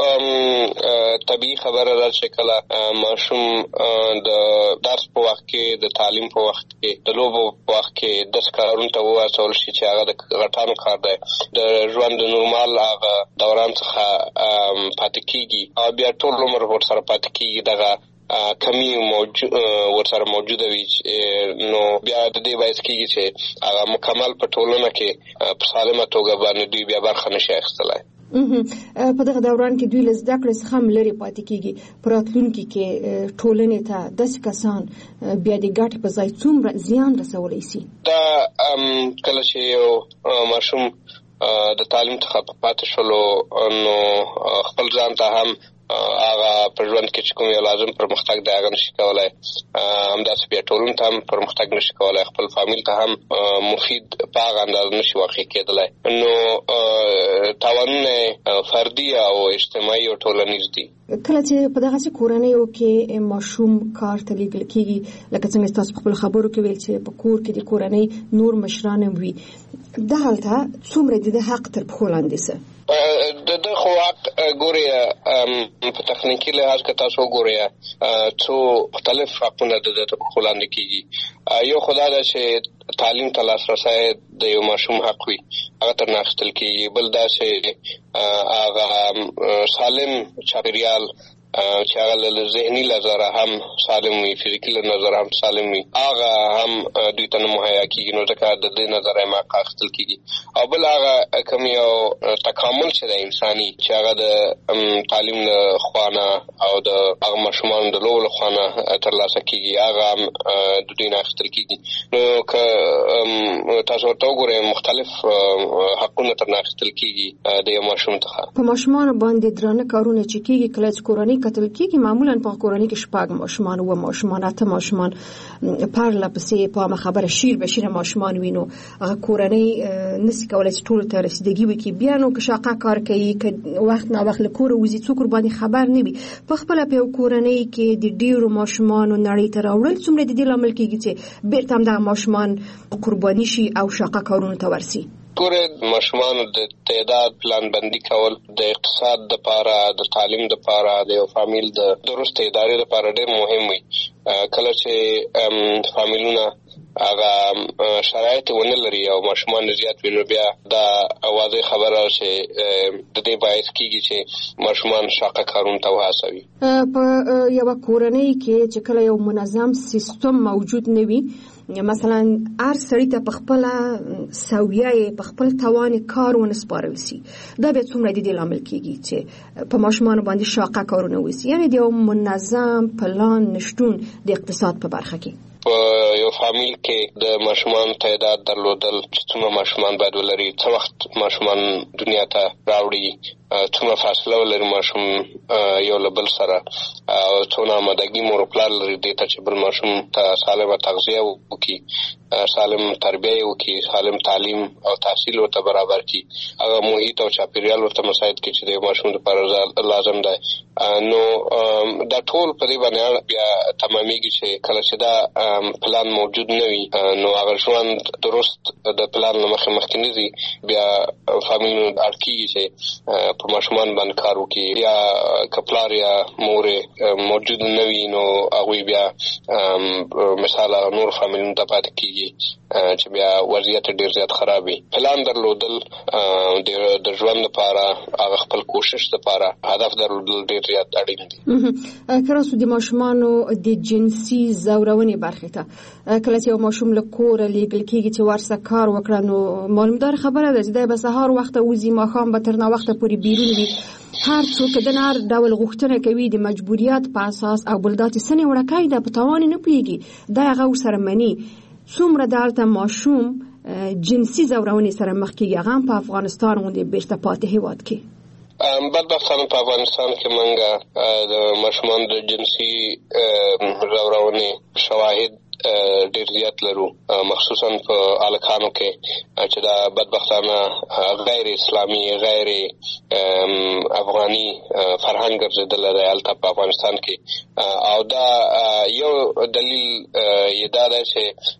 طبیعي خبره ده چې کله ماشوم د درس په وخت کې، د تعلیم په وخت کې، د لوبو په وخت کې داسې کارونو ته وهڅول شي چې هغه د غټانو کار دی، د ژوند د نورمال هغه دوران څخه پاتې کېږي او بیا ټول عمر ورسره پاتې کېږي، دغه کمی موجود ورسره موجوده وي، نو بیا د دې باعث کېږي چې هغه مکمل په ټولنه کې په سالمه توګه باندې دوی بیا برخه نشي اخیستلی. په دغه دوران کې دوی له زده کړې څخه هم لرې پاتې کېږي. په راتلونکي کې ټولنې ته داسې کسان بیا د ګټې په ځای څومره زیان رسولی شي؟ دا کله چې یو ماشوم د تعلیم څخه پاتې شولو نو خپل ځان ته هم هغه په ژوند کې چې کوم یو لازم پرمختګ دی هغه نشي کولی، همداسې بیا ټولنې ته هم پرمختګ نشي کولی، خپل فامیل ته هم مفید په هغه اندازه نشي واقع کېدلی. نو تاوانونه فردي او اجتماعي او ټولنیز دي. کله چې په دغه کورنیو کې ماشوم کار ته لیږل کېږي، لکه څنګه تاسو په خپل خبرو کې ویل چې په کور کې د کورنۍ نور مشران هم وي، دهلته څومره د حق تر پښو لاندې څه؟ د ده خو حق ګورې په تخنیکي لحاظ که تاسو وګورئ څو مختلف حقونه د ده تر پښو لاندې کېږي. یو خو دا ده چې تعلیم ته لاسرسی د یو ماشوم حق وي، هغه ترنه اخیستل کېږي. بل دا چې هغه سالم چاپېریال چې هغه له ذهني نظره هم سالم وي، فزیکي له نظره هم سالم وي، هغه هم دوی ته نه مهیا کېږي، نو ځکه د دې نظره یې حق اخیستل کېږي. او بل هغه کوم یو تکامل چې دی انساني چې هغه د تعلیم له خوا نه او د هغه ماشومانو د لوبو له خوا نه ترلاسه کېږي، هغه هم د دوی نه اخیستل کېږي. نو که تاسو ورته وګورئ مختلف حقونه ترنه اخیستل کېږي د یو ماشوم څخه. په ماشومانو باندې درانه کارونه چې کېږي کله چې کورنۍ کتل کېږي، معمولا په کورنۍ کې شپږ ماشومان و ماشومان اته ماشومان پرله پسې په هغه خبره شیر به شیر ماشومان وینو، هغه کورنۍ نسی کولای چې ټول ته رسیدګي وکړي. بیا نو که شاقه کار کوي، که وخت نه وخت له کوره وځي، څوک باندې خبر نه وي، په خپله په یو کورنۍ کې د ډېرو ماشومانو نړۍ ته راوړل څومره د دې لامل کېږي چې بېرته همدغه ماشومان قرباني شي او شاقه کارونو ته ورسي؟ ګوره ماشومان د تعداد پلان بندي کول د اقتصاد د پاره د تعلیم د پاره د یو فامیل د درست ادارې لپاره ډېر مهم وي. کله چې فامیلونه هغه شرایط ونه لري او ماشومان زیات وي نو بیا دا واضح خبره چې د دې باعث کیږي چې ماشومان شاقه کارونو ته وهڅوي. په یو کورنۍ کې چې کله یو منظم سیستم موجود نه وي، مثلا هر سړی ته په خپل سویه په خپل توان کار ونسپارل شي، دا به څومره د دې لامل کیږي چې په ماشومان باندې شاقه کارونه وشي، یعنی د یو منظم پلان نشټون د اقتصاد په برخه کې. په یو فامیل کې د ماشومان تعداد درلودل چې څومره ماشومان باید ولري، څه وخت ماشومان دنیا ته راوړي، څومره فاصله ولري ماشوم یو له بل سره، او څونه آمادګي مور او پلار لري دې ته چې بل ماشوم ته سالمه تغذیه وکړي، سالم تربیه وکړي، سالم تعلیم او تحصیل ورته برابر کړي، هغه محیط او چاپیریال ورته مساعد کړي چې د ماشوم لپاره لازم دی. نو دا ټول په دې باندې بیا تمامېږي چې کله چې دا پلان موجود نه وي نو هغه ژوند درست د پلان له مخې مخکې نه ځي، بیا فامیلونه اړ کېږي چې په ماشومان باندې کار وکړي، یا که پلار یا مور موجود نه وي نو هغوی بیا مثال نور فامیلونو ته پاتې کېږي چې بیا وضعیت ډېر زیات خراب وي. پلان درلودل د ژوند لپاره، هغه خپل کوشش لپاره هدف درلودل ډېر زیات اړین دي. کله چې د ماشومانو د جنسي زورونې برخې ته کله چې یو ماشوم له کوره لیږل کېږي چې ورسه کار وکړه، نو معلومدار خبره ده چې دی به سهار وخته وځي، ماښام به تر ناوخته پورې بیرون وي. هر څوک د هر ډول غوښتنه کوي د مجبوریت په اساس او بلدات سنې وړکای ده په توان نه پوهېږي، دا هغه ورسره مني. څومره دلته ماشوم جنسي زورونې سره مخ کېږي، هغه هم په افغانستان غوندې بیرته پاتې هېواد کې. بدبختانه په افغانستان کې موږ د ماشومان د جنسي زورونې شواهد ډېر زیات لرو، مخصوصا په هلکانو کې چې دا بدبختانه غیر اسلامي غیر افغاني فرهنګ ګرځېدلی دی هلته په افغانستان کې. او دا یو دلیل یې دا دی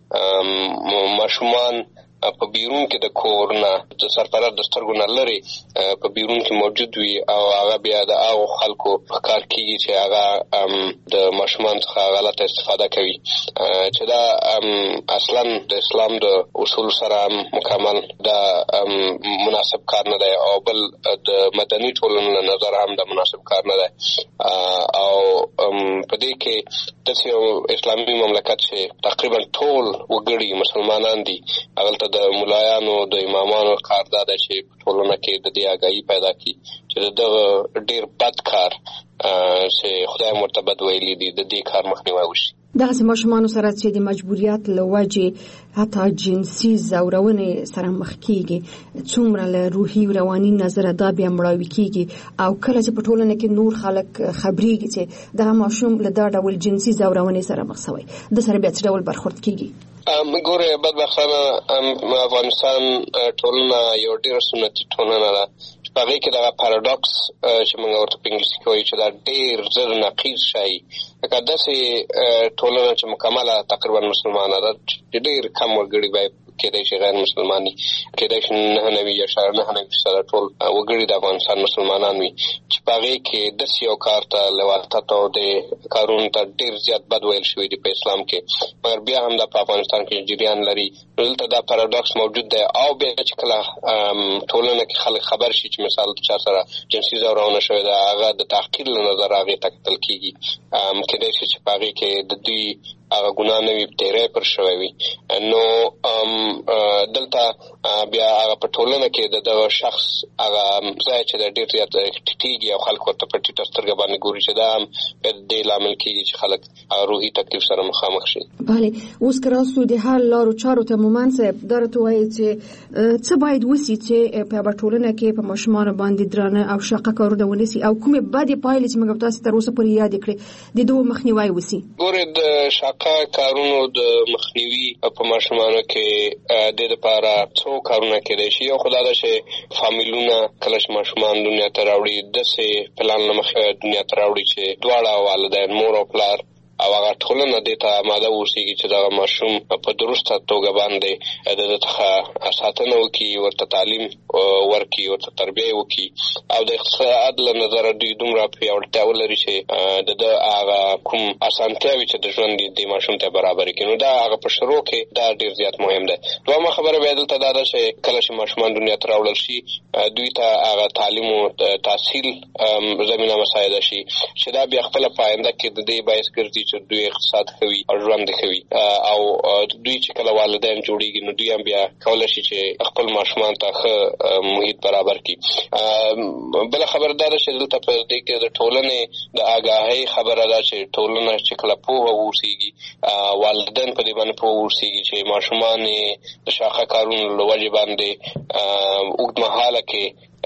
چې ماشومان په بیرون کې د کور نه د سرپرست د سترګو نه لرې په بیرون کې موجود وي، او هغه بیا د هغو خلکو په کار کېږي چې هغه د ماشومان څخه غلطه استفاده کوي، چې دا اصلا د اسلام د اصول سره مکمل دا مناسب کار نه دی، او بل د مدني ټولنو له نظره هم د مناسب کار نه دی. او په دې کې داسې یو اسلامي مملکت چې تقریبا ټول وګړي مسلمانان دي، هغلته د ملایانو د امامانو کار دا دی چې په ټولنه کې د دې آګاهي پیدا کړي چې د دغه ډېر بد کار چې خدای ورته بد ویلي دي د دې کار مخنیوی وشي. دغسې ماشومانو سره چې د مجبوریت له وجې حتی جنسي زورونې سره مخ کېږي، څومره له روحي او رواني نظره دا بیا مړاوي کېږي، او کله چې په ټولنه کې نور خلک خبرېږي چې دغه ماشوم له دا ډول جنسي زورونې سره مخ شوی، د سره بیا څه ډول برخورد کېږي؟ ګوره بدبختانه افغانستان ټولنه یو ډېره سنتي ټولنه ده چې په هغې کې دغه پاراډوکس چې موږ ورته په انګلیسي کې وایو چې دا ډېر زر نقیض شی، لکه داسې ټولنه چې مکمله تقریبا مسلمانه ده چې ډېر کم وګړي باید کېدای شي غیر مسلماني، کېدای شي نهه نوي یا شاید نهه نوي فیصده ټول وګړي د افغانستان مسلمانان وي، چې په هغې کې داسې یو کار ته لواطت او د کارونو ته ډېر زیات بد ویل شوي دي په اسلام کې، مګر بیا هم دا په افغانستان کې جریان لري. دلته دا پاراډوکس موجود دی، او بیا چې کله ټولنه کې خلک خبر شي چې مثال چا سره جنسي زورونه شوې ده، هغه د تحقیر له نظره هغې ته کتل کېږي، کېدای شي چې په هغې کې د دوی هغه ګناه نه وي تیری پر شوی وي. نو دلته بیا هغه په ټولنه کې د دغه شخص هغه ځای چې د ډېر زیات ټیټېږي او خلک ورته په ټیټه سترګه باندې ګوري، چې دا هم بیا د دې لامل کېږي چې خلک روحي تکلیف سره مخامخ شي. بله، اوس که راسو د حل لارو چارو ته مومند صاحب دا راته وایي چې څه باید وسي چې په یوه ټولنه کې په ماشومانو باندې درانه او شاقه کارونه ونه سي، او کومې بدې پایلې چې موږ تاسو تر اوسه پورې یادې کړې د دغو مخنیوی وسي؟ ګورې د شاقه کارونو د مخنیوي په ماشومانو کې د دې لپاره څو کارونه کېدای شي. یو خو دا ده چې فامیلونه کله چې ماشومان دنیا ته راوړي داسې پلان له مخې دنیا ته راوړي چې دواړه والدین مور او پلار او هغه ټولنه د ته ماده اوسېږي چې دا ماشوم په درسته توګه باندې د دغه ساتنه وکړي، ورته تعلیم ورکړي، ورته تربیه وکړي او د اقتصاد له نظره دوی دومره پیاوړتیا ولري چې د هغه کوم اسانتیاوې چې د ژوند د ماشوم ته برابر کړي. نو دا هغه په شروع کې دا ډیر زیات مهم ده. دویمه خبره به دلته دا ده چې کله چې ماشومان دنیا ته راوړل شي دوی ته هغه تعلیم او تحصیل زمينه مساعده شي چې دا بیا خپل پاینده کې د دې باعث ګرځي چې دوی اقتصاد خوي او ژوند خوي او دوی چې کله والدین جوړیږي نو دوی هم بیا کولای شي چې خپل ماشومان ته ښه محیط برابر کړي. بل خبره دا ده چې دلته په دې کې د ټولنې د آگاهۍ خبره ده چې ټولنه چې کله پوهه ووسیږي، والدین په دې باندې پوه ووسیږي چې ماشومان د شاخه کارونو له وجې باندې اوږدمهاله کې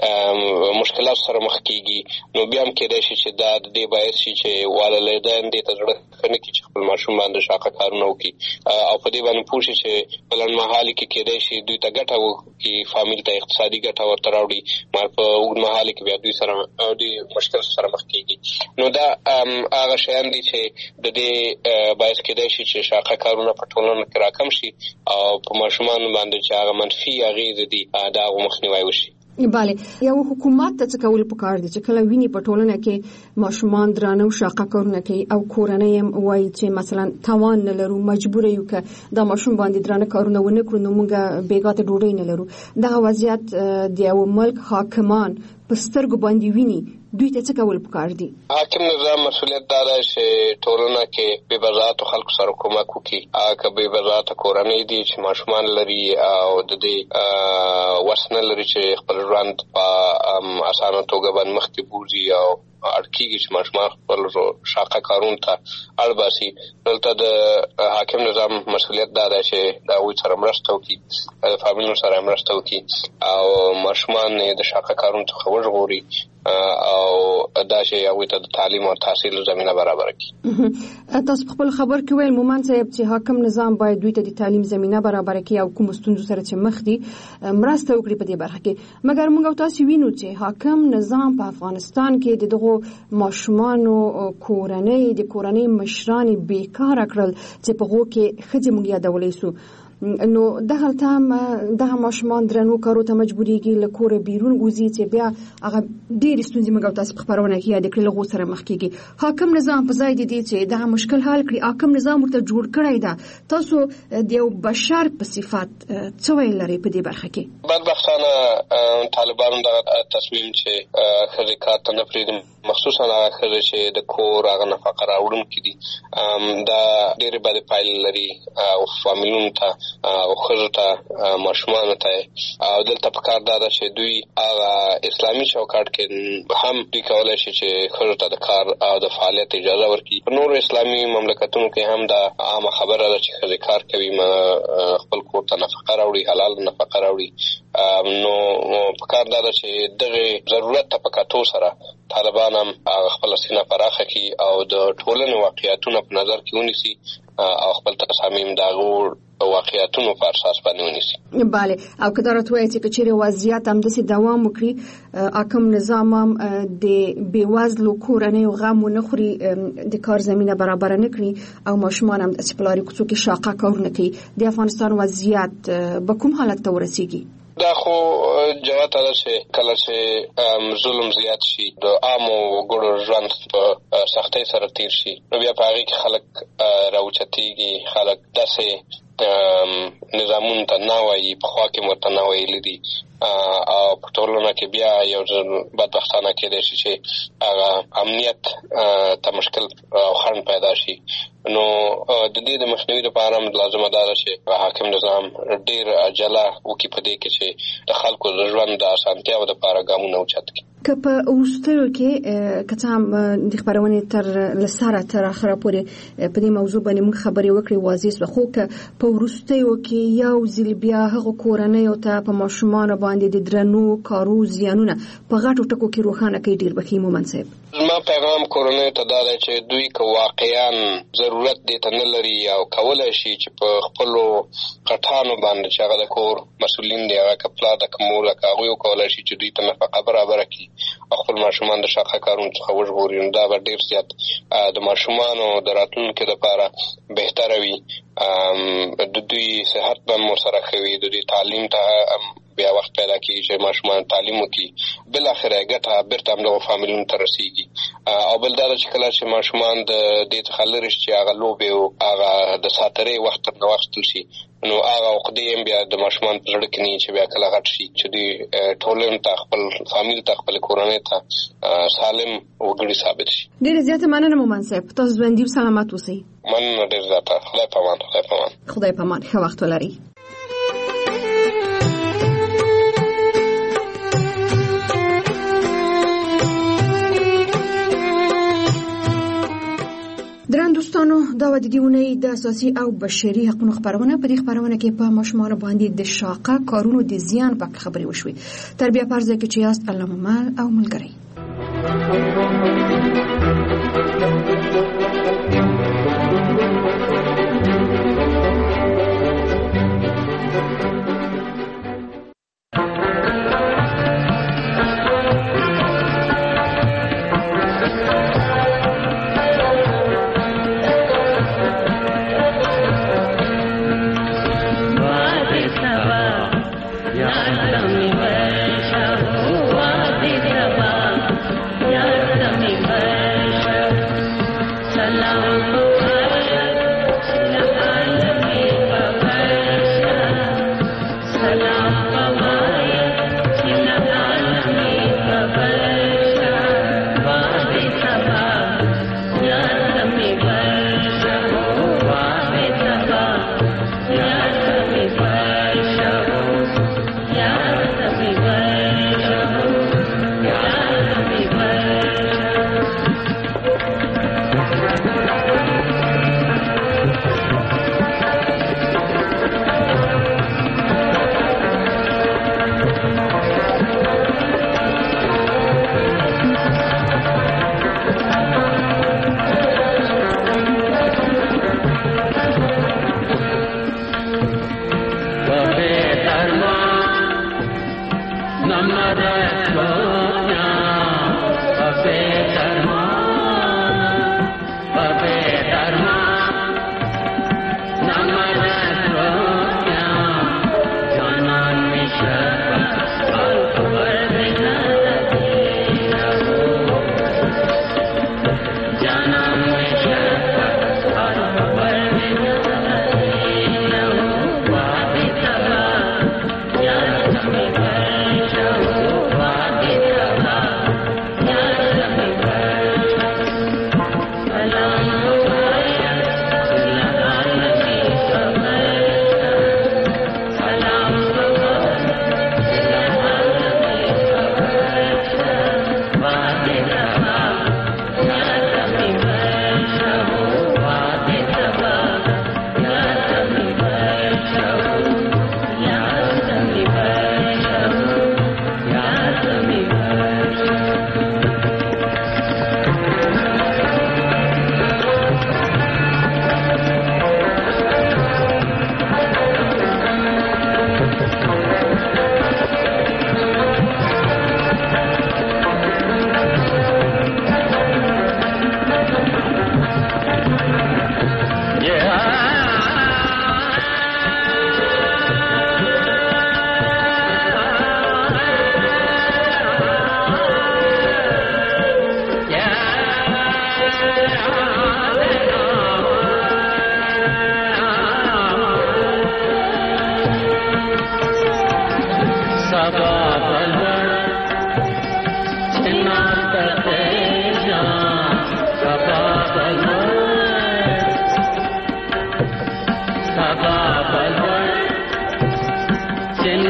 مشکلات سره مخ کیږي، نو بیا هم کېدای شي چې دا د دې باعث شي چې والدین دې ته زړه ښه نه کړي چې خپل ماشوم باندې شاخه کارونه وکړي او په دې باندې پوه شي چې په لنډمهال کې کېدای شي دوی ته ګټه وکړي، فامیل ته اقتصادي ګټه ورته راوړي، مګر په اوږدمهال کې بیا دوی سره دوی مشکل سره مخ کیږي. نو دا هغه شیان دي چې د دې باعث کېدای شي چې شاخه کارونه په ټولنه کې راکم شي او په ماشومان باندې چې هغه منفي اغېزې دي دا مخنیوی وشي. بله، یو حکومت ته څه کول پکار دي چې کله ویني په ټولنه کې ماشومان درانه او شاقه کارونه کوي او کورنۍ هم وایي چې مثلا توان نه لرو، مجبور یو که دا ماشوم باندې درانه کارونه ونه کړو نو موږ بیګاته ډوډۍ نه لرو. دغه وضعیت د یو ملک حاکمان په سترګو باندې ویني، دوی ته څه کول پکار دي؟ حاکم نظام مسؤلیت دا ده چې ټولنه کې بې وزاعته خلکو سره کومک وکړي. هغه بې وزاعته کورنۍ دي چې ماشومان لري او د دې وس نه لري چې خپل ژوند په اسانه توګه باندې مخکې بوځي او اړکیږي چې ماشومان خپل شاقه کارونو ته اړ باسي. دلته د حاکم نظام مسؤلیت دا ده چې د هغوی سره مرسته وکړي، د فامیلونو سره مرسته وکړي او ماشومان د شاقه کارونو څخه وژغوري او دا چې هغوی ته د تعلیم او تحصیل زمینه برابر کړي. تاسو خپل خبر کې ویل مومن صاحب چې حاکم نظام باید دوی ته د تعلیم زمینه برابر کړي او کوم ستونزو سره چې مخ دي مرسته وکړي په دې برخه کې. مګر موږ تاسو وینو چې حاکم نظام په افغانستان کې دغه ماشومانو کورنۍ د کورنۍ مشران بیکار کړل چې په هغه کې خځې موږ یادولې سو، نو دغه تام دغه ماشومان درنو کارو ته مجبورېږي له کوره بیرون وځي چې بیا هغه ډېر ستونزې موږ تاسو په خبرونه کې یاد کړل غو سره مخ کېږي. حاکم نظام په ځای دی چې دغه مشکل حل کړي، حاکم نظام ورته جوړ کړی دا. تاسو د یو بشر په صفات څه ویل لري په دې برخه کې؟ بدبختانه طالبانو دغه تصمیم چې ښځې کار ته نه پرېږدي، مخصوصا هغه ښځې چې د کور هغه نفقه راوړونکي دي، دا ډېرې بدې پایلې لري او فامیلونو ته او ښځو ته ماشومانو ته. او دلته پکار دا ده چې دوی هغه اسلامي چوکاټ کې هم دوی کولی شي چې ښځو ته د کار او د فعالیت اجازه ورکړي. په نورو اسلامي مملکتونو کې هم دا عامه خبره ده چې ښځې کار کوي، خپل کور ته نفقه راوړي، حلال نفقه راوړي. نو پکار دا ده چې دغه ضرورت ته په کتو سره طالبان هم خپل سینه پراخه کړي او د ټولنې واقعیتونه په نظر کې ونیسي او خپل تصامیم د هغو واقعیتونو په اساس باندې ونیسي. بله، او که دا راته وایي چې چیرې وضعیت همداسې دوام وکړي، حاکم نظام هم د بېوزلو کورنیو غم ونه خوري، د کار زمینه برابره نه کړي او ماشومان هم داسې په لارې کوڅو کې شاقه کارونه کوي، د افغانستان وضعیت به کوم حالت ته ورسیږي؟ دا خو جوته ده چې کله چې ظلم زیات شي، د عامو وګړو ژوند په سختۍ سره تیر شي، نو بیا په هغې کې خلک راوچتېږي، خلک داسې نظامونو ته نه وایي، پخوا کې ورته نه ویلي دي او په ټولنه کې بیا یو ځل بدبختانه کېدای شي چې هغه امنیت ته مشکل او خنډ پیدا شي. نو د دې د مخنیوي لپاره هم لازمه ده چې حاکم نظام ډېر عجله وکړي په دې کې چې د خلکو د ژوند د اسانتیاو لپاره ګامونه اوچت کړي. که په وروستیو کې که څه هم د خپرونې تر له سره تر اخره پورې په دې موضوع باندې موږ خبرې وکړې واضح شوه، خو که په وروستیو کې یو ځل بیا هغو کورنیو ته په ماشومانو باندې د درنو کارو زیانونه په غټو ټکو کې روښانه کوي، ډېر به ښه مومن صاحب. زما پیغام کورنیو ته دا دی چې دوی که واقعا ضرورت دې ته نه لري او کولی شي چې په خپلو غټانو باندې چې هغه د کور مسؤلین دي، هغه که پلار ده که مور ده، که هغوی وکولی شي چې دوی ته نفقه برابره کړي خپل ماشومان د شاقه کارونو څخه وژغوري، نو دا به ډېر زیات د ماشومانو د راتلونکي لپاره بهتره وي. د دوی صحت به هم ورسره ښه وي، د دوی تعلیم ته بیا وخت پیدا کېږي چې ماشومان تعلیم وکړي، بالاخره ګټه بېرته همدغو فامیلونو ته رسېږي. او بل دا ده چې کله چې ماشومان د دې څخه لرې شي چې هغه لوبې او هغه د ساترۍ وخت ترنه واخیستل شي، نو هغه عقدې هم بیا د ماشومان په زړه کې نه وي چې بیا کله غټ شي چې دوی ټولنې ته، خپل فامیل ته، خپل کورنۍ ته سالم وګړي ثابت شي. ډېره زیاته مننه مومن صاحب، تاسو ژوندي او سلامت اوسئ. مننه ډېر زیاته. خدای په امان. خدای په امان. خدای په امان. ښه وخت ولرئ. درن دوستانو، دا و د دې اونۍ د اساسي او بشري حقوقو خبرونه. په دې خبرونه کې په ماشومان باندې د شاقه کارونو د زیان په خبرې وشوي. تربیه پرځه کې چې یاست علامه مال او ملګری.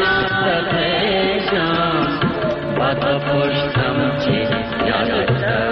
Puştam ki yarıda